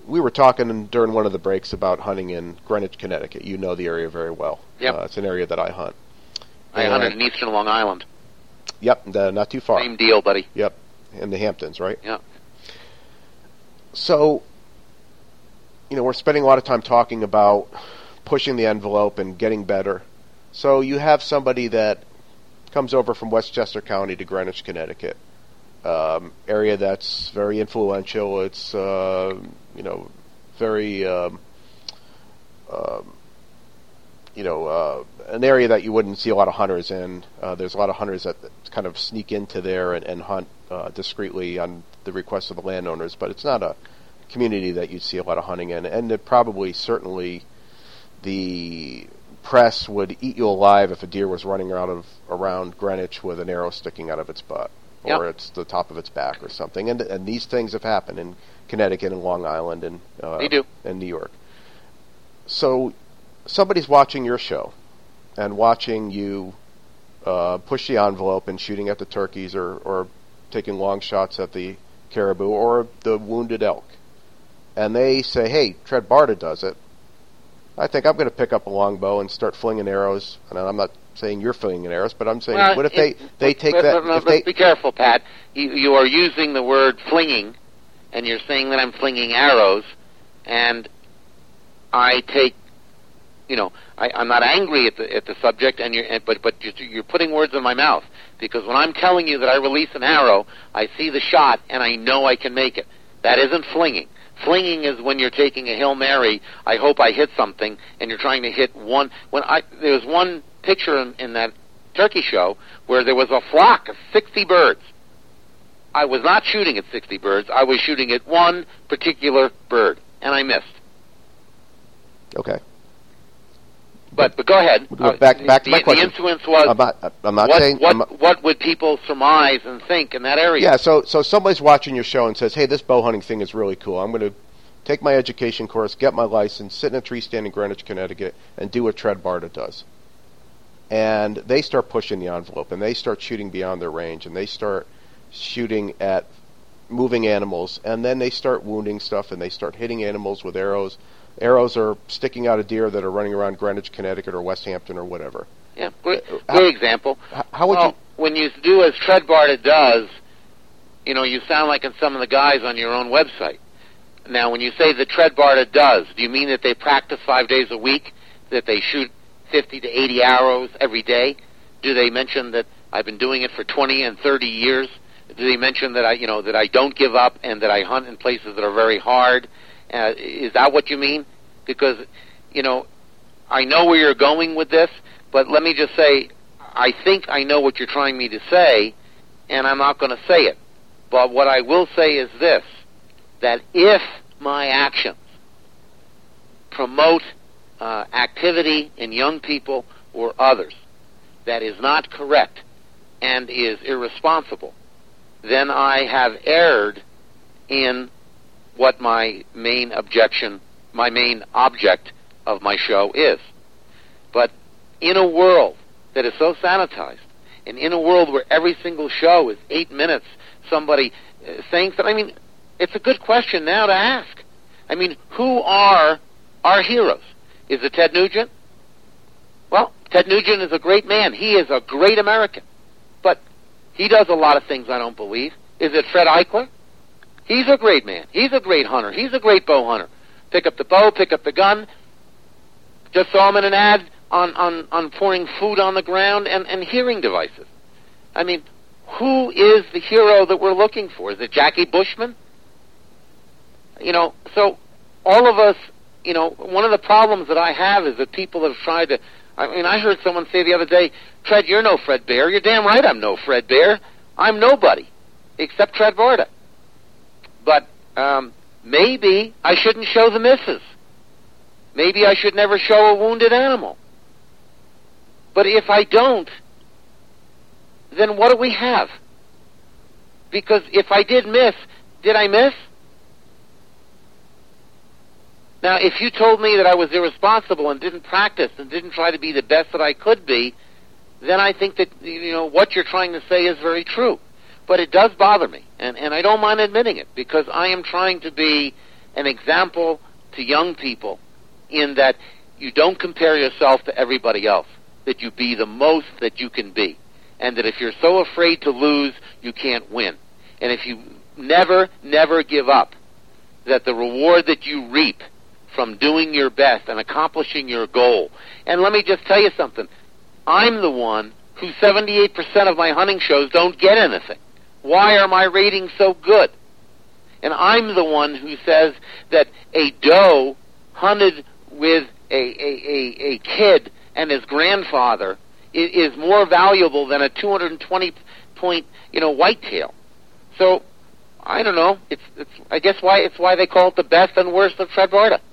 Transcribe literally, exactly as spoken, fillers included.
we were talking during one of the breaks about hunting in Greenwich, Connecticut. You know the area very well. Yep. Uh, it's an area that I hunt. I and, hunted in eastern Long Island. Yep, the, not too far. Same deal, buddy. Yep, in the Hamptons, right? Yep. So, you know, we're spending a lot of time talking about pushing the envelope and getting better. So you have somebody that comes over from Westchester County to Greenwich, Connecticut, um, area that's very influential. It's, uh, you know, very, um, um, you know, uh, an area that you wouldn't see a lot of hunters in. Uh, there's a lot of hunters that kind of sneak into there and, and hunt uh, discreetly on the request of the landowners, but it's not a community that you'd see a lot of hunting in. And it probably, certainly, the press would eat you alive if a deer was running out of around Greenwich with an arrow sticking out of its butt, or yep. it's the top of its back or something. And and these things have happened in Connecticut and Long Island and uh, they do. and New York. So somebody's watching your show and watching you uh, push the envelope and shooting at the turkeys or, or taking long shots at the caribou or the wounded elk. And they say, hey, Tread Barta does it. I think I'm going to pick up a longbow and start flinging arrows. And I'm not saying you're flinging arrows, but I'm saying, well, what if it, they, they take but, that... But, but, if they, be careful, Pat. You, you are using the word flinging, and you're saying that I'm flinging arrows, and I take, you know, I, I'm not angry at the at the subject, and you're, and, but but you're, you're putting words in my mouth, because when I'm telling you that I release an arrow, I see the shot, and I know I can make it. That isn't flinging. Flinging is when you're taking a Hail Mary, I hope I hit something, and you're trying to hit one. When I there was one picture in, in that turkey show where there was a flock of sixty birds. I was not shooting at sixty birds. I was shooting at one particular bird, and I missed. Okay. But but go ahead. Uh, back back to the, my question. The influence was. I'm not, I'm not what, saying. What, I'm not, what would people surmise and think in that area? Yeah. So so somebody's watching your show and says, "Hey, this bow hunting thing is really cool. I'm going to take my education course, get my license, sit in a tree stand in Greenwich, Connecticut, and do what Tread Barta does." And they start pushing the envelope, and they start shooting beyond their range, and they start shooting at moving animals, and then they start wounding stuff, and they start hitting animals with arrows. Arrows are sticking out of deer that are running around Greenwich, Connecticut, or West Hampton, or whatever. Yeah, great, how, great example. How would well, you... when you do as Tread Barta does, you know, you sound like in some of the guys on your own website. Now, when you say that Tread Barta does, do you mean that they practice five days a week, that they shoot fifty to eighty arrows every day? Do they mention that I've been doing it for twenty and thirty years? Do they mention that I, you know, that I don't give up and that I hunt in places that are very hard? Uh, is that what you mean? Because, you know, I know where you're going with this, but let me just say, I think I know what you're trying me to say, and I'm not going to say it. But what I will say is this, that if my actions promote uh, activity in young people or others that is not correct and is irresponsible, then I have erred in what my main objection, my main object of my show is. But in a world that is so sanitized, and in a world where every single show is eight minutes, somebody uh, saying something, I mean, it's a good question now to ask. I mean, who are our heroes? Is it Ted Nugent? Well, Ted Nugent is a great man. He is a great American. But he does a lot of things I don't believe. Is it Fred Eichler? He's a great man. He's a great hunter. He's a great bow hunter. Pick up the bow, pick up the gun. Just saw him in an ad on, on, on pouring food on the ground and, and hearing devices. I mean, who is the hero that we're looking for? Is it Jackie Bushman? You know, so all of us, you know, one of the problems that I have is that people have tried to, I mean, I heard someone say the other day, Tread, you're no Fred Bear. You're damn right I'm no Fred Bear. I'm nobody except Tread Barta. But um, maybe I shouldn't show the misses. Maybe I should never show a wounded animal. But if I don't, then what do we have? Because if I did miss, did I miss? Now, if you told me that I was irresponsible and didn't practice and didn't try to be the best that I could be, then I think that, you know, what you're trying to say is very true. But it does bother me, and, and I don't mind admitting it, because I am trying to be an example to young people in that you don't compare yourself to everybody else, that you be the most that you can be, and that if you're so afraid to lose, you can't win. And if you never, never give up, that the reward that you reap from doing your best and accomplishing your goal. And let me just tell you something. I'm the one who seventy-eight percent of my hunting shows don't get anything. Why are my ratings so good? And I'm the one who says that a doe hunted with a, a, a, a kid and his grandfather is, is more valuable than a two hundred twenty point, you know, whitetail. So, I don't know. It's, it's, I guess why it's why they call it the best and worst of Treadwarta.